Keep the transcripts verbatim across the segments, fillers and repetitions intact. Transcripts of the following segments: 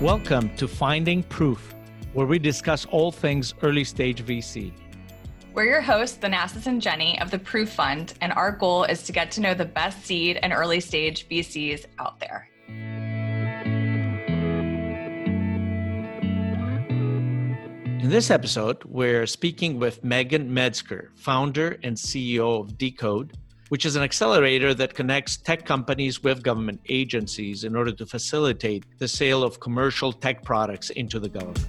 Welcome to Finding Proof, where we discuss all things early stage V C. We're your hosts, Thanasis and Jenny of the Proof Fund, and our goal is to get to know the best seed and early stage V Cs out there. In this episode, we're speaking with Megan Metzger, founder and C E O of Decode, which is an accelerator that connects tech companies with government agencies in order to facilitate the sale of commercial tech products into the government.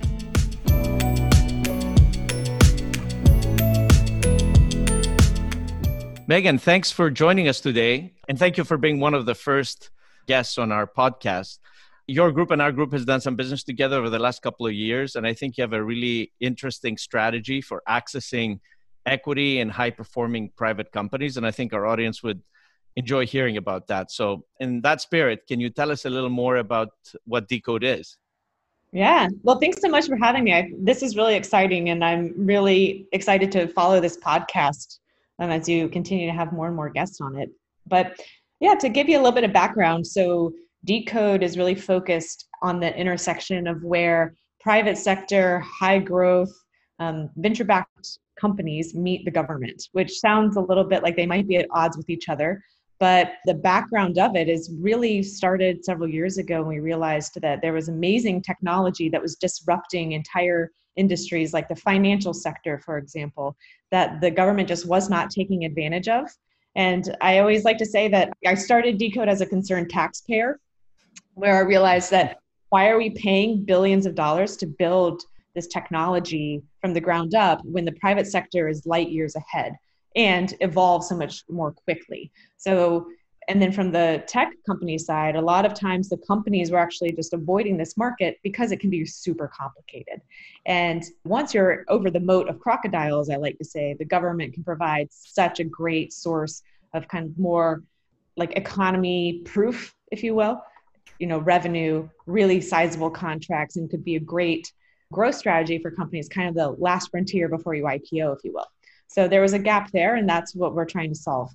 Megan, thanks for joining us today, and thank you for being one of the first guests on our podcast. Your group and our group has done some business together over the last couple of years, and I think you have a really interesting strategy for accessing equity in high-performing private companies, and I think our audience would enjoy hearing about that. So in that spirit, can you tell us a little more about what Decode is? Yeah, well, thanks so much for having me. I, this is really exciting, and I'm really excited to follow this podcast um, as you continue to have more and more guests on it. But yeah, to give you a little bit of background, so Decode is really focused on the intersection of where private sector, high growth, um, venture-backed companies meet the government, which sounds a little bit like they might be at odds with each other. But the background of it is really started several years ago when we realized that there was amazing technology that was disrupting entire industries like the financial sector, for example, that the government just was not taking advantage of. And I always like to say that I started Decode as a concerned taxpayer, where I realized that why are we paying billions of dollars to build this technology from the ground up when the private sector is light years ahead and evolves so much more quickly. So, and then from the tech company side, a lot of times the companies were actually just avoiding this market because it can be super complicated. And once you're over the moat of crocodiles, I like to say, the government can provide such a great source of kind of more like economy proof, if you will, you know, revenue, really sizable contracts, and could be a great growth strategy for companies, kind of the last frontier before you I P O, if you will. So there was a gap there, and that's what we're trying to solve.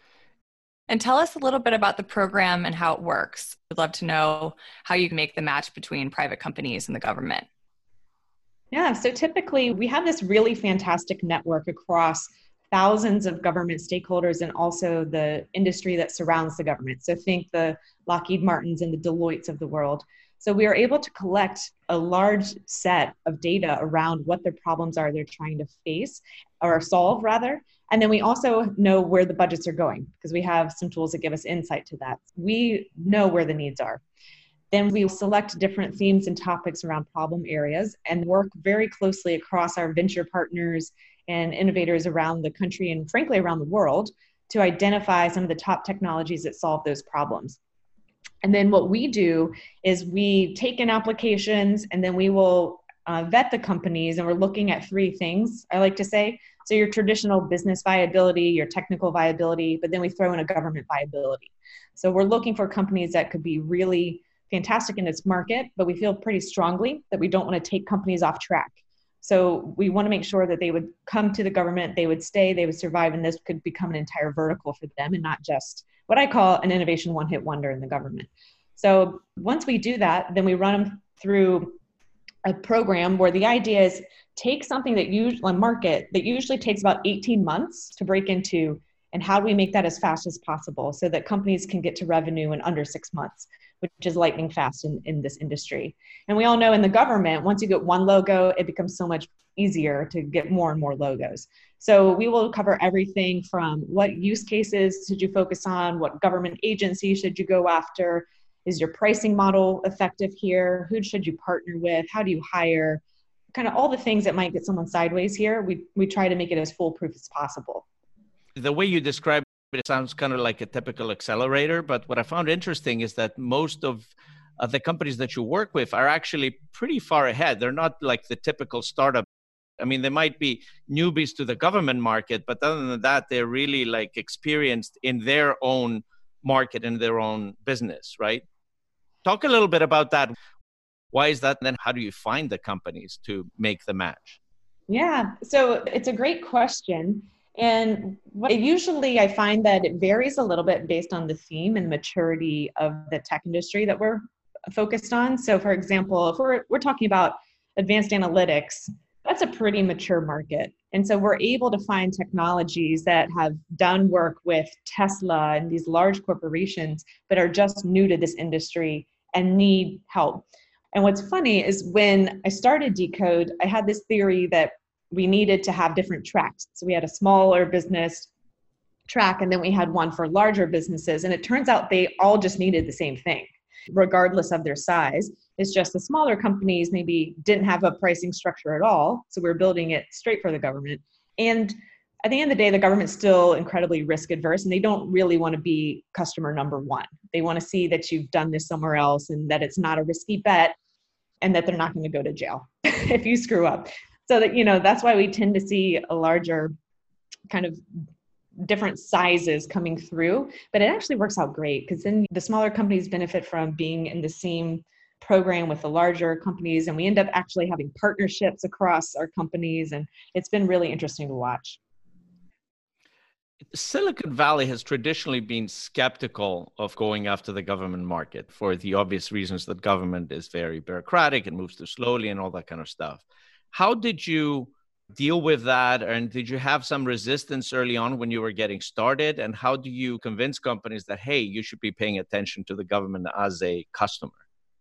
And tell us a little bit about the program and how it works. We'd love to know how you make the match between private companies and the government. Yeah, so typically we have this really fantastic network across thousands of government stakeholders and also the industry that surrounds the government. So think the Lockheed Martins and the Deloittes of the world. So we are able to collect a large set of data around what their problems are they're trying to face or solve rather. And then we also know where the budgets are going because we have some tools that give us insight to that. We know where the needs are. Then we select different themes and topics around problem areas and work very closely across our venture partners and innovators around the country and frankly around the world to identify some of the top technologies that solve those problems. And then what we do is we take in applications and then we will uh, vet the companies, and we're looking at three things, I like to say. So your traditional business viability, your technical viability, but then we throw in a government viability. So we're looking for companies that could be really fantastic in this market, but we feel pretty strongly that we don't want to take companies off track. So we want to make sure that they would come to the government, they would stay, they would survive, and this could become an entire vertical for them and not just what I call an innovation one-hit wonder in the government. So once we do that, then we run them through a program where the idea is take something that usually a market that usually takes about eighteen months to break into, and how do we make that as fast as possible so that companies can get to revenue in under six months, which is lightning fast in, in this industry. And we all know in the government, once you get one logo, it becomes so much easier to get more and more logos. So we will cover everything from what use cases should you focus on, what government agency should you go after, is your pricing model effective here, who should you partner with, how do you hire, kind of all the things that might get someone sideways here. We, we try to make it as foolproof as possible. The way you describe it sounds kind of like a typical accelerator, but what I found interesting is that most of uh, the companies that you work with are actually pretty far ahead. They're not like the typical startup. I mean, they might be newbies to the government market, but other than that, they're really like experienced in their own market and their own business, right? Talk a little bit about that. Why is that? And then how do you find the companies to make the match? Yeah, so it's a great question. And what usually I find that it varies a little bit based on the theme and maturity of the tech industry that we're focused on. So for example, if we're, we're talking about advanced analytics, that's a pretty mature market. And so we're able to find technologies that have done work with Tesla and these large corporations, but are just new to this industry and need help. And what's funny is when I started Decode, I had this theory that we needed to have different tracks. So we had a smaller business track, and then we had one for larger businesses. And it turns out they all just needed the same thing, regardless of their size. It's just the smaller companies maybe didn't have a pricing structure at all. So we're building it straight for the government. And at the end of the day, the government's still incredibly risk adverse, and they don't really want to be customer number one. They want to see that you've done this somewhere else and that it's not a risky bet and that they're not going to go to jail if you screw up. So that, you know, that's why we tend to see a larger kind of different sizes coming through, but it actually works out great because then the smaller companies benefit from being in the same program with the larger companies, and we end up actually having partnerships across our companies, and it's been really interesting to watch. Silicon Valley has traditionally been skeptical of going after the government market for the obvious reasons that government is very bureaucratic and moves too slowly and all that kind of stuff. How did you deal with that? And did you have some resistance early on when you were getting started? And how do you convince companies that, hey, you should be paying attention to the government as a customer?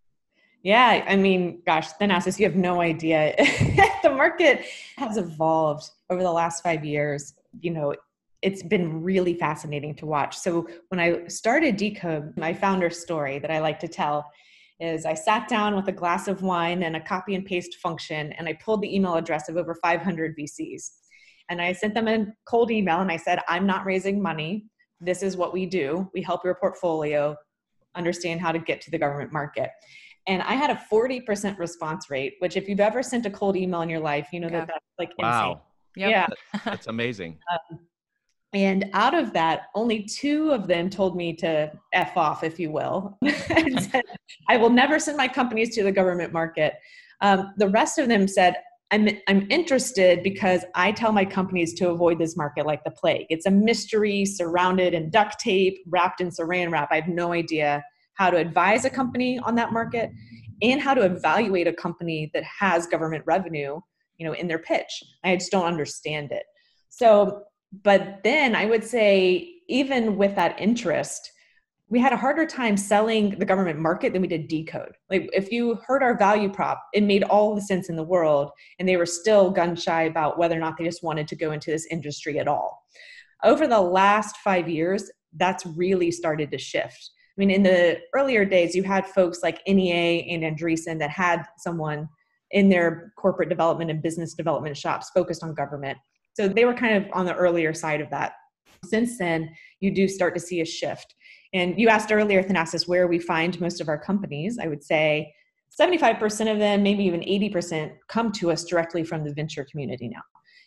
Yeah, I mean, gosh, Thanasis, you have no idea. The market has evolved over the last five years. You know, it's been really fascinating to watch. So when I started Decode, my founder story that I like to tell is I sat down with a glass of wine and a copy and paste function, and I pulled the email address of over five hundred V Cs. And I sent them a cold email and I said, I'm not raising money. This is what we do. We help your portfolio understand how to get to the government market. And I had a forty percent response rate, which if you've ever sent a cold email in your life, you know yeah. that that's like wow. insane. Yep. Yeah. That's amazing. Um, and out of that, only two of them told me to F off, if you will, and said, I will never send my companies to the government market. Um, the rest of them said, I'm, I'm interested because I tell my companies to avoid this market like the plague. It's a mystery surrounded in duct tape, wrapped in saran wrap. I have no idea how to advise a company on that market and how to evaluate a company that has government revenue, you know, in their pitch. I just don't understand it. So, but then I would say, even with that interest, we had a harder time selling the government market than we did Decode. Like if you heard our value prop, it made all the sense in the world, and they were still gun shy about whether or not they just wanted to go into this industry at all. Over the last five years, that's really started to shift. I mean, in the earlier days, you had folks like N E A and Andreessen that had someone in their corporate development and business development shops focused on government. So they were kind of on the earlier side of that. Since then, you do start to see a shift. And you asked earlier, Thanasis, where we find most of our companies. I would say seventy-five percent of them, maybe even eighty percent, come to us directly from the venture community now.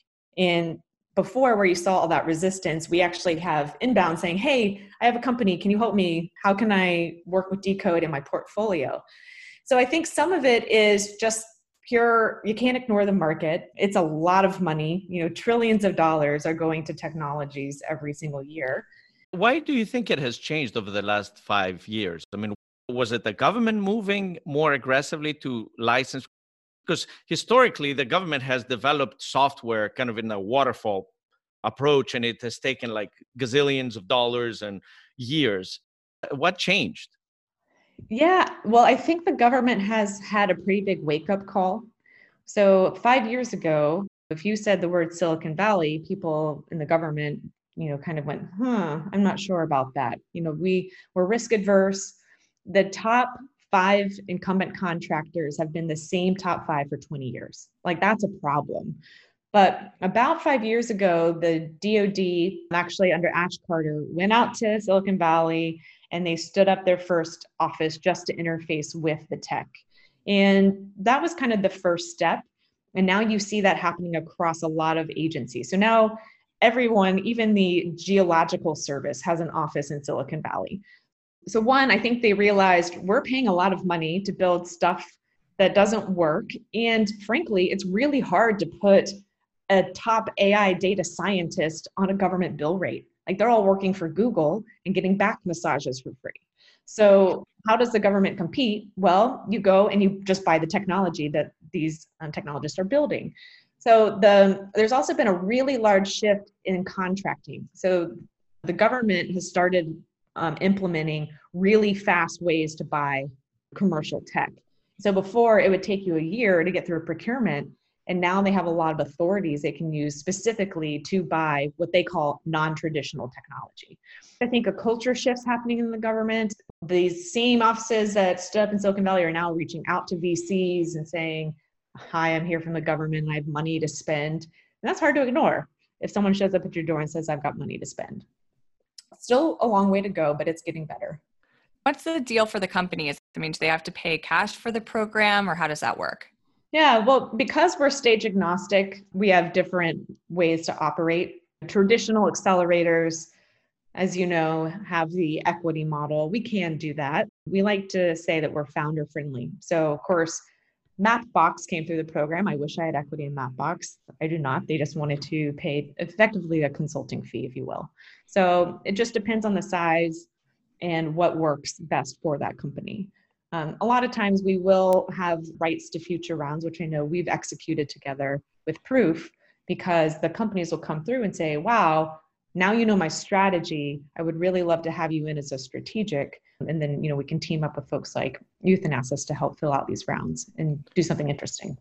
And before, where you saw all that resistance, we actually have inbound saying, hey, I have a company. Can you help me? How can I work with Decode in my portfolio? So I think some of it is just pure, you can't ignore the market. It's a lot of money. You know, trillions of dollars are going to technologies every single year. Why do you think it has changed over the last five years? I mean, was it the government moving more aggressively to license? Because historically, the government has developed software kind of in a waterfall approach, and it has taken like gazillions of dollars and years. What changed? Yeah, well, I think the government has had a pretty big wake-up call. So five years ago, if you said the word Silicon Valley, people in the government, you know, kind of went, huh, I'm not sure about that. You know, we were risk adverse. The top five incumbent contractors have been the same top five for twenty years. Like, that's a problem. But about five years ago, the D O D, actually under Ash Carter, went out to Silicon Valley and they stood up their first office just to interface with the tech. And that was kind of the first step. And now you see that happening across a lot of agencies. So now everyone, even the Geological Service, has an office in Silicon Valley. So one, I think they realized we're paying a lot of money to build stuff that doesn't work. And frankly, it's really hard to put a top A I data scientist on a government bill rate. Like, they're all working for Google and getting back massages for free. So how does the government compete? Well, you go and you just buy the technology that these um, technologists are building. So the there's also been a really large shift in contracting. So the government has started um, implementing really fast ways to buy commercial tech. So before it would take you a year to get through a procurement, and now they have a lot of authorities they can use specifically to buy what they call non-traditional technology. I think a culture shift's happening in the government. These same offices that stood up in Silicon Valley are now reaching out to V Cs and saying, hi, I'm here from the government, I have money to spend. And that's hard to ignore if someone shows up at your door and says, I've got money to spend. Still a long way to go, but it's getting better. What's the deal for the companies? I mean, do they have to pay cash for the program, or how does that work? Yeah, well, because we're stage agnostic, we have different ways to operate. Traditional accelerators, as you know, have the equity model. We can do that. We like to say that we're founder friendly. So of course, Mapbox came through the program. I wish I had equity in Mapbox. I do not. They just wanted to pay effectively a consulting fee, if you will. So it just depends on the size and what works best for that company. Um, a lot of times we will have rights to future rounds, which I know we've executed together with Proof, because the companies will come through and say, wow, now you know my strategy. I would really love to have you in as a strategic. And then, you know, we can team up with folks like Euthanasis to help fill out these rounds and do something interesting.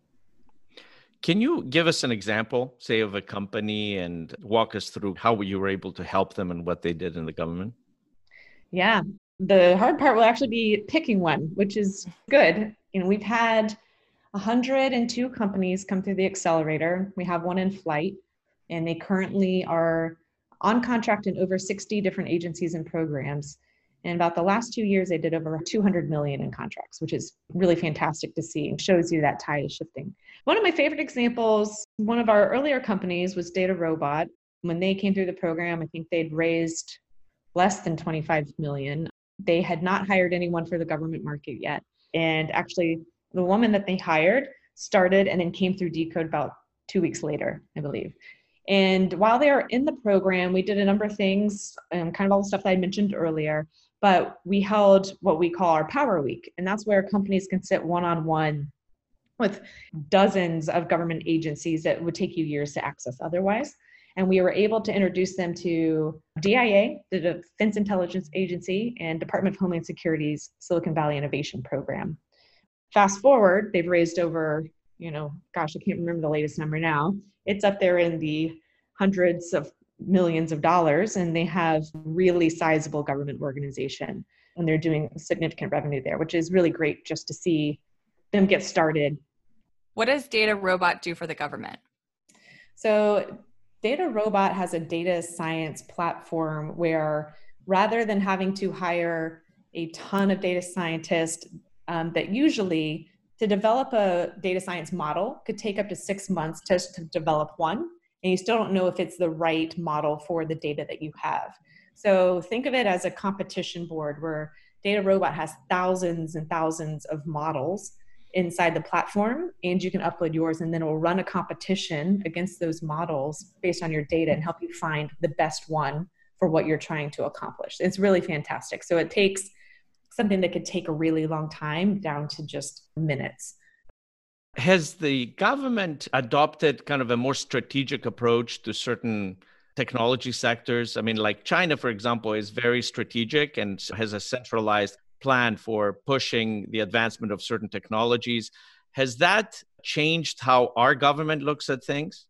Can you give us an example, say, of a company and walk us through how you were able to help them and what they did in the government? Yeah, the hard part will actually be picking one, which is good. You know, we've had one hundred two companies come through the accelerator. We have one in flight, and they currently are on contract in over sixty different agencies and programs. And about the last two years, they did over two hundred million in contracts, which is really fantastic to see and shows you that tide is shifting. One of my favorite examples, one of our earlier companies was DataRobot. When they came through the program, I think they'd raised less than twenty-five million. They had not hired anyone for the government market yet. And actually, the woman that they hired started and then came through Decode about two weeks later, I believe. And while they were in the program, we did a number of things, um, kind of all the stuff that I mentioned earlier, but we held what we call our Power Week. And that's where companies can sit one-on-one with dozens of government agencies that would take you years to access otherwise. And we were able to introduce them to D I A, the Defense Intelligence Agency, and Department of Homeland Security's Silicon Valley Innovation Program. Fast forward, they've raised over, you know, gosh, I can't remember the latest number now. It's up there in the hundreds of millions of dollars, and they have really sizable government organization, and they're doing significant revenue there, which is really great just to see them get started. What does DataRobot do for the government? So DataRobot has a data science platform where rather than having to hire a ton of data scientists, um, that usually to develop a data science model could take up to six months to, to develop one, and you still don't know if it's the right model for the data that you have. So think of it as a competition board where DataRobot has thousands and thousands of models inside the platform, and you can upload yours, and then it will run a competition against those models based on your data and help you find the best one for what you're trying to accomplish. It's really fantastic. So it takes something that could take a really long time down to just minutes. Has the government adopted kind of a more strategic approach to certain technology sectors? I mean, like China, for example, is very strategic and has a centralized plan for pushing the advancement of certain technologies. Has that changed how our government looks at things?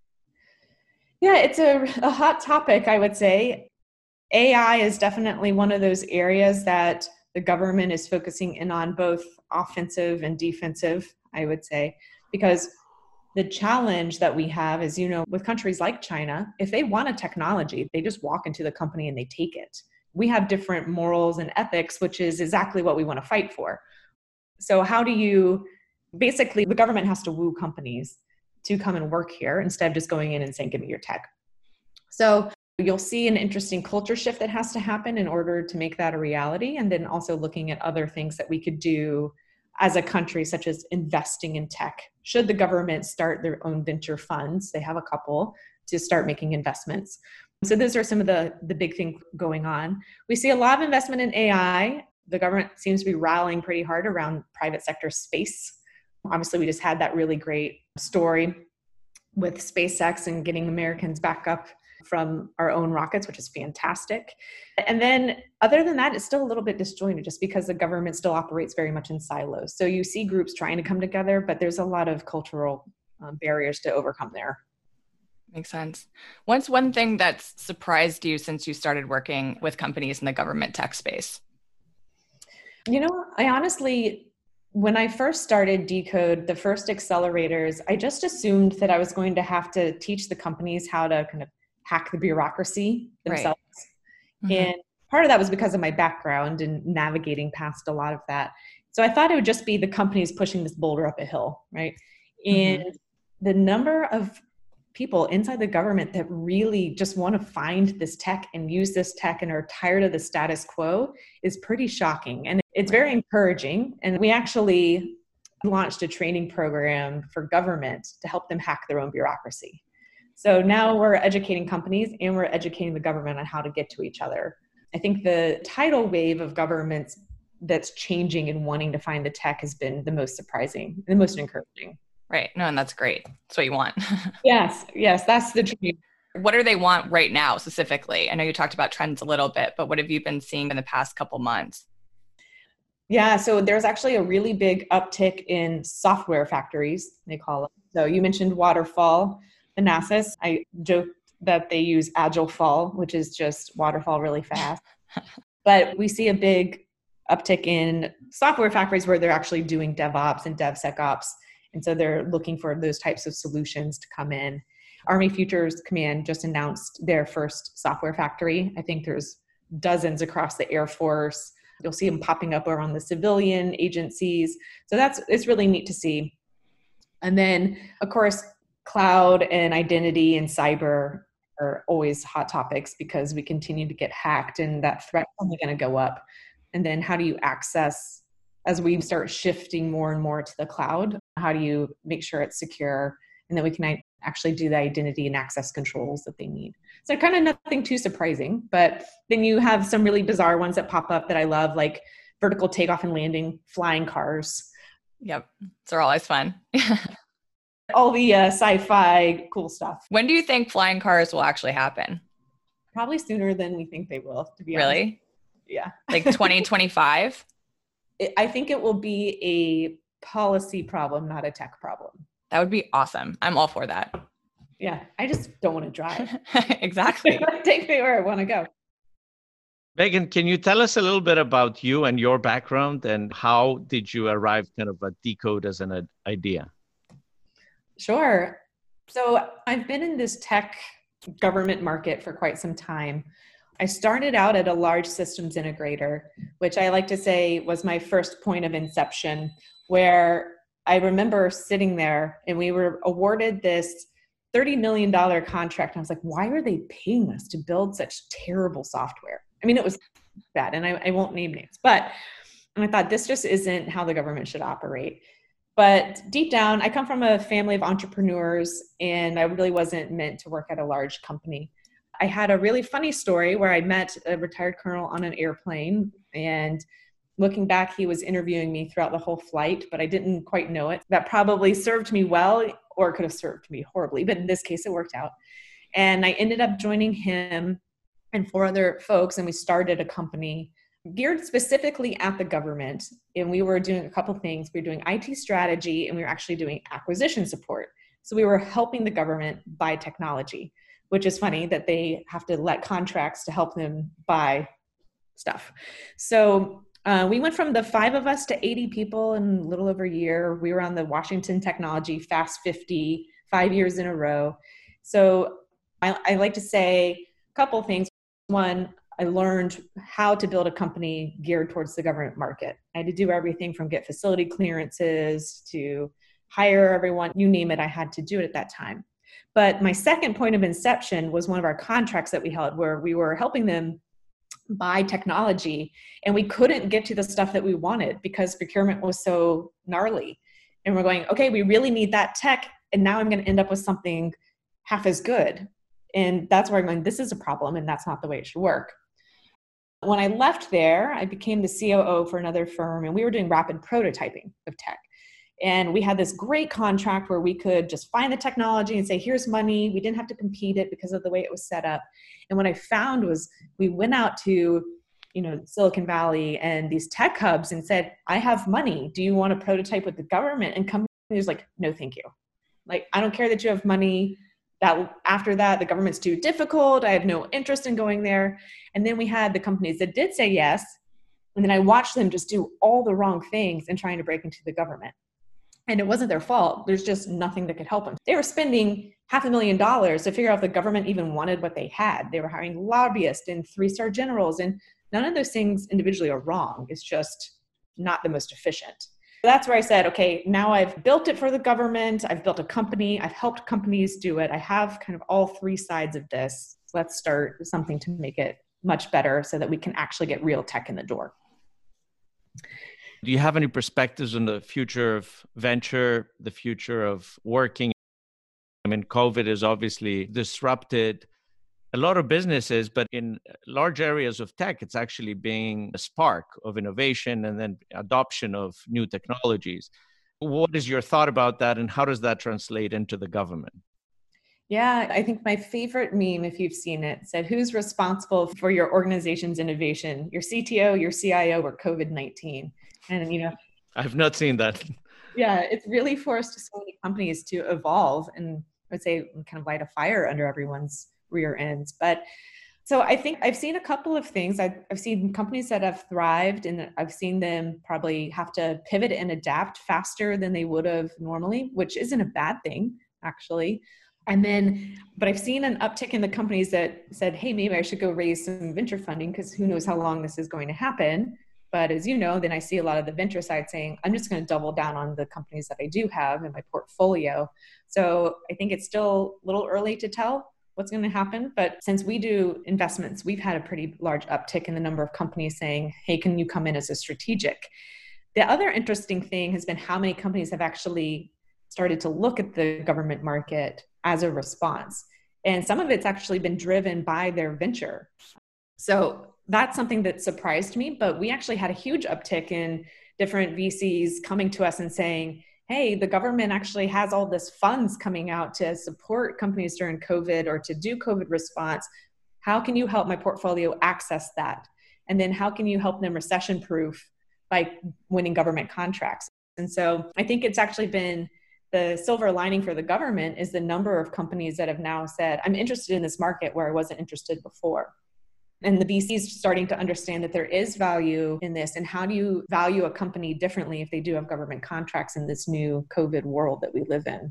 Yeah, it's a, a hot topic, I would say. A I is definitely one of those areas that the government is focusing in on, both offensive and defensive, I would say, because the challenge that we have is, you know, with countries like China, if they want a technology, they just walk into the company and they take it. We have different morals and ethics, which is exactly what we want to fight for. So how do you, basically the government has to woo companies to come and work here instead of just going in and saying, give me your tech. So you'll see an interesting culture shift that has to happen in order to make that a reality. And then also looking at other things that we could do as a country, such as investing in tech. Should the government start their own venture funds, they have a couple, to start making investments. So those are some of the, the big things going on. We see a lot of investment in A I. the government seems to be rallying pretty hard around private sector space. Obviously, we just had that really great story with SpaceX and getting Americans back up from our own rockets, which is fantastic. And then other than that, it's still a little bit disjointed just because the government still operates very much in silos. So you see groups trying to come together, but there's a lot of cultural um, barriers to overcome there. Makes sense. What's one thing that's surprised you since you started working with companies in the government tech space? You know, I honestly, when I first started Decode, the first accelerators, I just assumed that I was going to have to teach the companies how to kind of hack the bureaucracy themselves. Right. Mm-hmm. And part of that was because of my background and navigating past a lot of that. So I thought it would just be the companies pushing this boulder up a hill, right? And mm-hmm. the number of people inside the government that really just want to find this tech and use this tech and are tired of the status quo is pretty shocking. And it's very encouraging. And we actually launched a training program for government to help them hack their own bureaucracy. So now we're educating companies and we're educating the government on how to get to each other. I think the tidal wave of governments that's changing and wanting to find the tech has been the most surprising, the most encouraging. Right. No, and that's great. That's what you want. Yes. Yes. That's the dream. What do they want right now specifically? I know you talked about trends a little bit, but what have you been seeing in the past couple months? Yeah. So there's actually a really big uptick in software factories, they call it. So you mentioned Waterfall, Thanasis. I joked that they use Agile Fall, which is just waterfall really fast. But we see a big uptick in software factories where they're actually doing DevOps and DevSecOps. And so they're looking for those types of solutions to come in. Army Futures Command just announced their first software factory. I think there's dozens across the Air Force. You'll see them popping up around the civilian agencies. So that's, it's really neat to see. And then, of course, cloud and identity and cyber are always hot topics because we continue to get hacked and that threat's only going to go up. And then how do you access, as we start shifting more and more to the cloud, how do you make sure it's secure? And then we can actually do the identity and access controls that they need. So kind of nothing too surprising, but then you have some really bizarre ones that pop up that I love, like vertical takeoff and landing, flying cars. Yep. They're always fun. All the uh, sci-fi cool stuff. When do you think flying cars will actually happen? Probably sooner than we think they will, to be honest. Really? Yeah. Like twenty twenty-five? I think it will be a policy problem, not a tech problem. That would be awesome. I'm all for that. Yeah. I just don't want to drive. Exactly. Take me where I want to go. Megan, can you tell us a little bit about you and your background and how did you arrive kind of at Decode as an idea? Sure. So I've been in this tech government market for quite some time. I started out at a large systems integrator, which I like to say was my first point of inception, where I remember sitting there and we were awarded this thirty million dollars contract. And I was like, why are they paying us to build such terrible software? I mean, it was bad, and I, I won't name names, but and I thought this just isn't how the government should operate. But deep down, I come from a family of entrepreneurs, and I really wasn't meant to work at a large company. I had a really funny story where I met a retired colonel on an airplane, and looking back, he was interviewing me throughout the whole flight, but I didn't quite know it. That probably served me well, or it could have served me horribly, but in this case, it worked out. And I ended up joining him and four other folks, and we started a company geared specifically at the government. And we were doing a couple of things. We were doing I T strategy, and we were actually doing acquisition support. So we were helping the government buy technology, which is funny that they have to let contracts to help them buy stuff. So uh, we went from the five of us to eighty people in a little over a year. We were on the Washington Technology Fast fifty, five years in a row. So I, I like to say a couple things. One, I learned how to build a company geared towards the government market. I had to do everything from get facility clearances to hire everyone, you name it, I had to do it at that time. But my second point of inception was one of our contracts that we held where we were helping them buy technology, and we couldn't get to the stuff that we wanted because procurement was so gnarly. And we're going, okay, we really need that tech, and now I'm going to end up with something half as good. And that's where I'm going, this is a problem, and that's not the way it should work. When I left there, I became the C O O for another firm, and we were doing rapid prototyping of tech. And we had this great contract where we could just find the technology and say, here's money. We didn't have to compete it because of the way it was set up. And what I found was we went out to, you know, Silicon Valley and these tech hubs and said, I have money. Do you want to prototype with the government? And companies was like, no, thank you. Like, I don't care that you have money. That after that, the government's too difficult. I have no interest in going there. And then we had the companies that did say yes. And then I watched them just do all the wrong things and trying to break into the government. And it wasn't their fault. There's just nothing that could help them. They were spending half a million dollars to figure out if the government even wanted what they had. They were hiring lobbyists and three-star generals. And none of those things individually are wrong. It's just not the most efficient. That's where I said, okay, now I've built it for the government. I've built a company. I've helped companies do it. I have kind of all three sides of this. Let's start something to make it much better so that we can actually get real tech in the door. Do you have any perspectives on the future of venture, the future of working? I mean, COVID has obviously disrupted a lot of businesses, but in large areas of tech, it's actually being a spark of innovation and then adoption of new technologies. What is your thought about that, and how does that translate into the government? Yeah, I think my favorite meme, if you've seen it, said, who's responsible for your organization's innovation? Your C T O, your C I O, or COVID nineteen? And, you know, I've not seen that. Yeah, it's really forced so many companies to evolve and I would say kind of light a fire under everyone's rear ends. But so I think I've seen a couple of things. I've, I've seen companies that have thrived, and I've seen them probably have to pivot and adapt faster than they would have normally, which isn't a bad thing, actually. And then, but I've seen an uptick in the companies that said, hey, maybe I should go raise some venture funding because who knows how long this is going to happen. But as you know, then I see a lot of the venture side saying, I'm just going to double down on the companies that I do have in my portfolio. So I think it's still a little early to tell what's going to happen. But since we do investments, we've had a pretty large uptick in the number of companies saying, hey, can you come in as a strategic? The other interesting thing has been how many companies have actually started to look at the government market as a response. And some of it's actually been driven by their venture. So that's something that surprised me, but we actually had a huge uptick in different V Cs coming to us and saying, hey, the government actually has all this funds coming out to support companies during COVID or to do COVID response. How can you help my portfolio access that? And then how can you help them recession proof by winning government contracts? And so I think it's actually been the silver lining for the government is the number of companies that have now said, I'm interested in this market where I wasn't interested before. And the V Cs starting to understand that there is value in this. And how do you value a company differently if they do have government contracts in this new COVID world that we live in?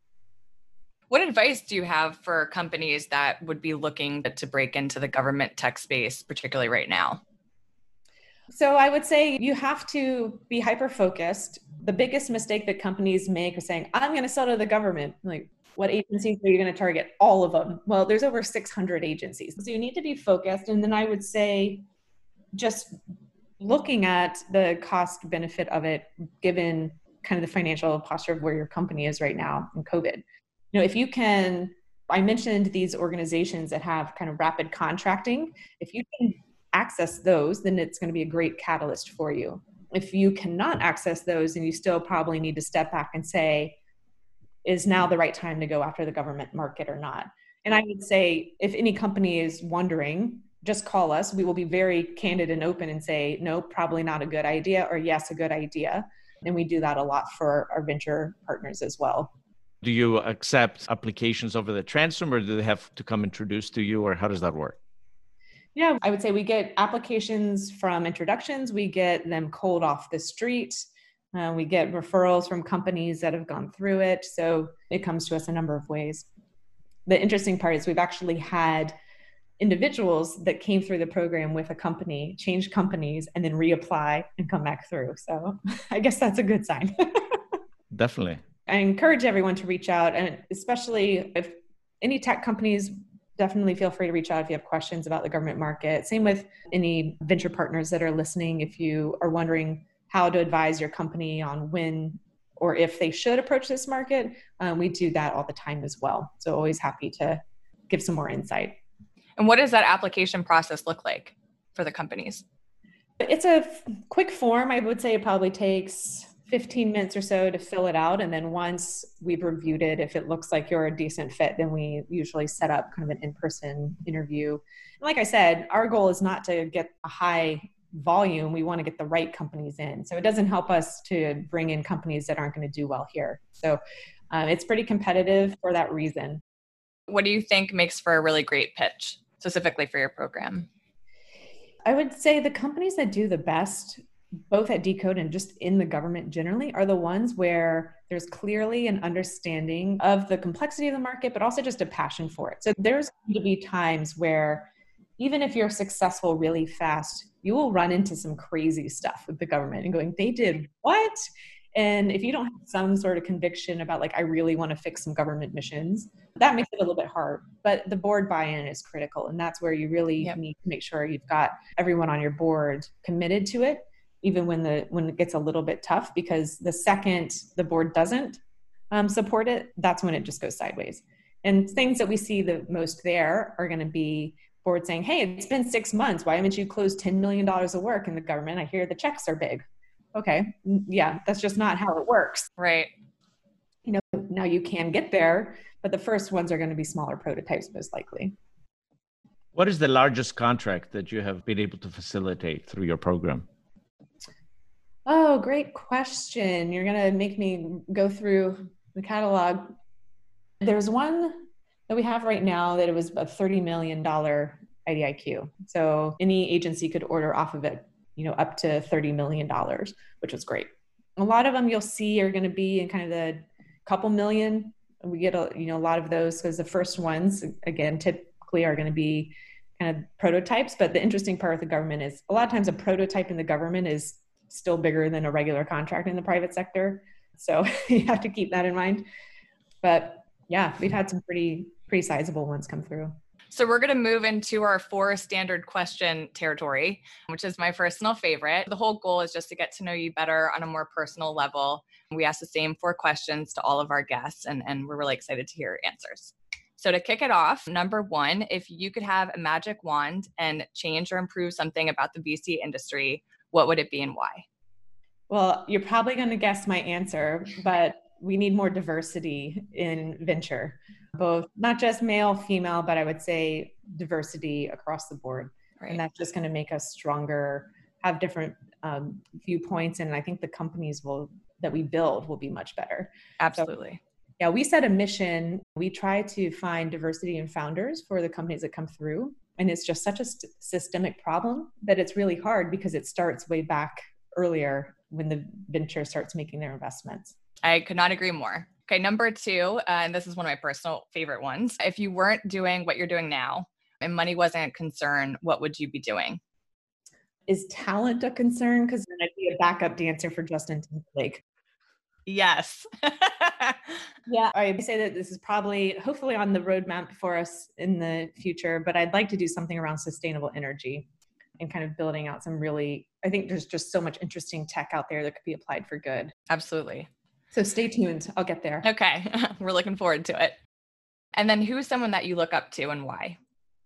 What advice do you have for companies that would be looking to break into the government tech space, particularly right now? So I would say you have to be hyper-focused. The biggest mistake that companies make is saying, I'm going to sell to the government. Like, what agencies are you going to target? All of them. Well, there's over six hundred agencies. So you need to be focused. And then I would say just looking at the cost benefit of it, given kind of the financial posture of where your company is right now in COVID. You know, if you can, I mentioned these organizations that have kind of rapid contracting. If you can access those, then it's going to be a great catalyst for you. If you cannot access those, then you still probably need to step back and say, is now the right time to go after the government market or not? And I would say if any company is wondering, just call us. We will be very candid and open and say, no, probably not a good idea, or yes, a good idea. And we do that a lot for our venture partners as well. Do you accept applications over the transom, or do they have to come introduced to you, or how does that work? Yeah, I would say we get applications from introductions. We get them cold off the street. Uh, we get referrals from companies that have gone through it. So it comes to us a number of ways. The interesting part is we've actually had individuals that came through the program with a company, change companies, and then reapply and come back through. So I guess that's a good sign. Definitely. I encourage everyone to reach out, and especially if any tech companies, definitely feel free to reach out if you have questions about the government market. Same with any venture partners that are listening. If you are wondering how to advise your company on when or if they should approach this market, um, we do that all the time as well. So always happy to give some more insight. And what does that application process look like? for the companies? It's a f- quick form. I would say it probably takes fifteen minutes or so to fill it out. And then once we've reviewed it, if it looks like you're a decent fit, then we usually set up kind of an in-person interview. And like I said, our goal is not to get a high volume. We want to get the right companies in. So it doesn't help us to bring in companies that aren't going to do well here. So um, it's pretty competitive for that reason. What do you think makes for a really great pitch, specifically for your program? I would say the companies that do the best, both at Decode and just in the government generally, are the ones where there's clearly an understanding of the complexity of the market, but also just a passion for it. So there's going to be times where even if you're successful really fast, you will run into some crazy stuff with the government and going, they did what? And if you don't have some sort of conviction about like, I really want to fix some government missions, that makes it a little bit hard. But the board buy-in is critical. And that's where you really yep. need to make sure you've got everyone on your board committed to it, even when the when it gets a little bit tough, because the second the board doesn't um, support it, that's when it just goes sideways. And things that we see the most there are going to be board saying, hey, it's been six months. Why haven't you closed ten million dollars of work in the government? I hear the checks are big. Okay. Yeah, that's just not how it works. Right. You know, now you can get there, but the first ones are going to be smaller prototypes, most likely. What is the largest contract that you have been able to facilitate through your program? Oh, great question. You're going to make me go through the catalog. There's one that we have right now that it was a thirty million dollars I D I Q. So any agency could order off of it, you know, up to thirty million dollars, which was great. A lot of them you'll see are going to be in kind of the couple million. We get a, you know, a lot of those because the first ones, again, typically are going to be kind of prototypes. But the interesting part with the government is a lot of times a prototype in the government is still bigger than a regular contract in the private sector. So you have to keep that in mind. But yeah, we've had some pretty, pretty sizable ones come through. So we're going to move into our four standard question territory, which is my personal favorite. The whole goal is just to get to know you better on a more personal level. We ask the same four questions to all of our guests, and, and we're really excited to hear your answers. So to kick it off, number one, if you could have a magic wand and change or improve something about the V C industry, what would it be and why? Well, you're probably going to guess my answer, but we need more diversity in venture. Both, not just male, female, but I would say diversity across the board. Right. And that's just going to make us stronger, have different um, viewpoints. And I think the companies will that we build will be much better. Absolutely. So, yeah, we set a mission. We try to find diversity in founders for the companies that come through. And it's just such a st- systemic problem that it's really hard because it starts way back earlier when the venture starts making their investments. I could not agree more. Okay, number two, uh, and this is one of my personal favorite ones. If you weren't doing what you're doing now and money wasn't a concern, what would you be doing? Is talent a concern? Because then I'd be a backup dancer for Justin Timberlake. Yes. Yeah, I say that this is probably, hopefully on the roadmap for us in the future, but I'd like to do something around sustainable energy and kind of building out some really, I think there's just so much interesting tech out there that could be applied for good. Absolutely. So stay tuned. I'll get there. Okay. We're looking forward to it. And then who's someone that you look up to and why?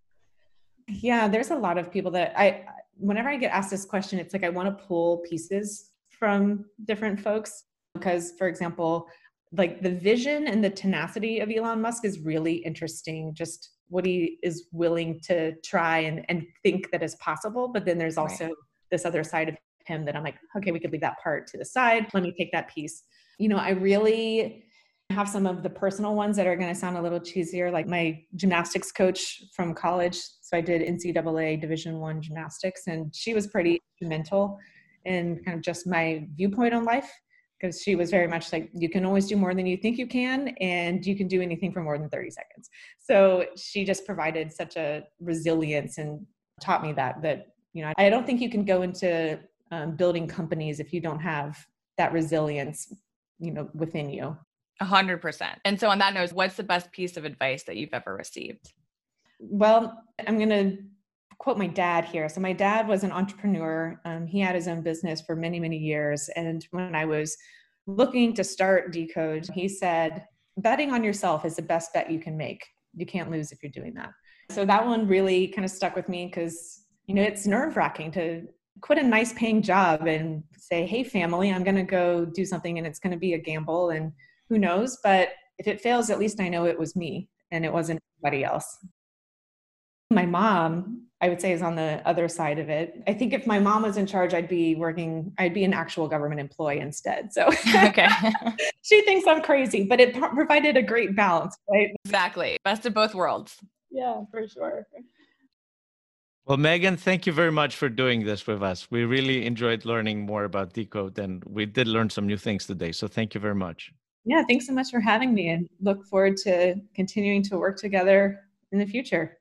Yeah, there's a lot of people that I, whenever I get asked this question, it's like I want to pull pieces from different folks because, for example, like the vision and the tenacity of Elon Musk is really interesting. Just what he is willing to try and, and think that is possible. But then there's also right. this other side of him that I'm like, okay, we could leave that part to the side. Let me take that piece. You know, I really have some of the personal ones that are going to sound a little cheesier, like my gymnastics coach from college. So I did N C double A Division One gymnastics, and she was pretty instrumental in kind of just my viewpoint on life, because she was very much like, you can always do more than you think you can, and you can do anything for more than thirty seconds. So she just provided such a resilience and taught me that, that, you know, I don't think you can go into um, building companies if you don't have that resilience, you know, within you. A hundred percent. And so on that note, what's the best piece of advice that you've ever received? Well, I'm going to quote my dad here. So my dad was an entrepreneur. Um, he had his own business for many, many years. And when I was looking to start Decode, he said, betting on yourself is the best bet you can make. You can't lose if you're doing that. So that one really kind of stuck with me because you know, it's nerve wracking to quit a nice paying job and say, hey, family, I'm going to go do something and it's going to be a gamble and who knows, but if it fails, at least I know it was me and it wasn't anybody else. My mom, I would say, is on the other side of it. I think if my mom was in charge, I'd be working, I'd be an actual government employee instead. So okay. She thinks I'm crazy, but it provided a great balance, right? Exactly. Best of both worlds. Yeah, for sure. Well, Megan, thank you very much for doing this with us. We really enjoyed learning more about Decode, and we did learn some new things today. So thank you very much. Yeah, thanks so much for having me, and look forward to continuing to work together in the future.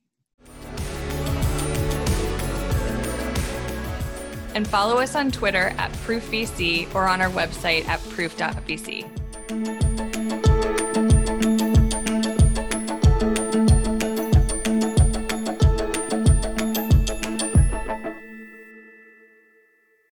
And follow us on Twitter at ProofVC or on our website at proof dot V C.